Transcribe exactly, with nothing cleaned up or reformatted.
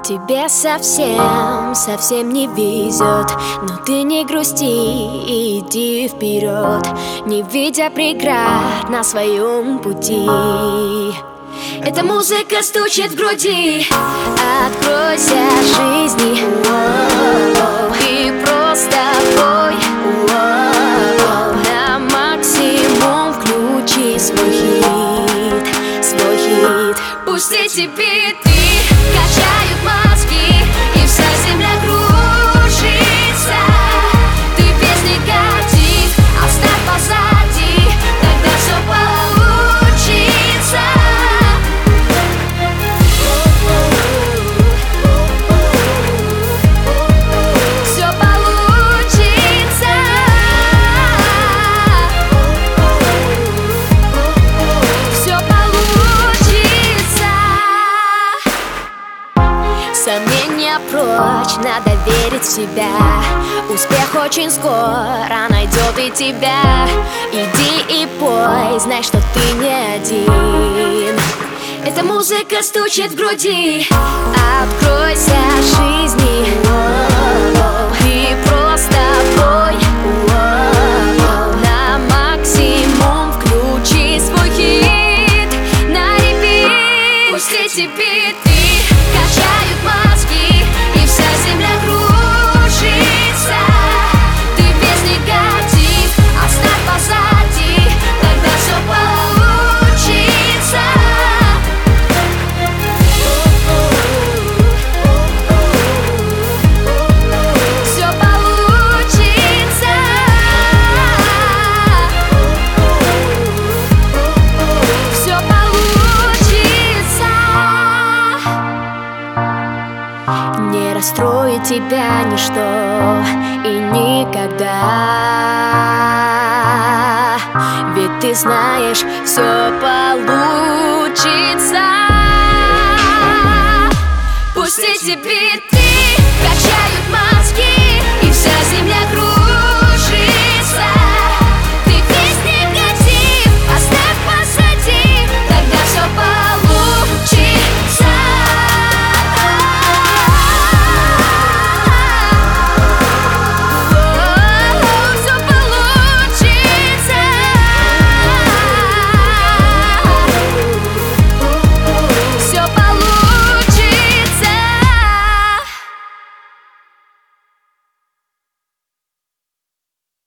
Тебе совсем, совсем не везет, но ты не грусти и иди вперед, не видя преград на своем пути. Эта музыка стучит в груди, откройся жизни и просто пой на максимум, включи свой хит, свой хит. Пусть эти биты качают мозги, и вся земля кружится. Ты без негатив оставь позади, тогда все получится. Все получится. Все получится. Сомнения прочь, надо верить в себя. Успех очень скоро найдет и тебя. Иди и пой, знай, что ты не один. Эта музыка стучит в груди, откройся жизни и просто пой на максимум, включи свой хит на репит. Пусть эти биты качают мозги, и вся земля кружится. Ты без негатив оставь позади, тогда все получится. Все получится. Все получится. Не расстроит тебя ничто и никогда, ведь ты знаешь, все получится. Пусть эти биты